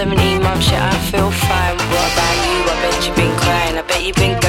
17 months, yeah, I feel fine. What about you? I bet you've been crying. I bet you've been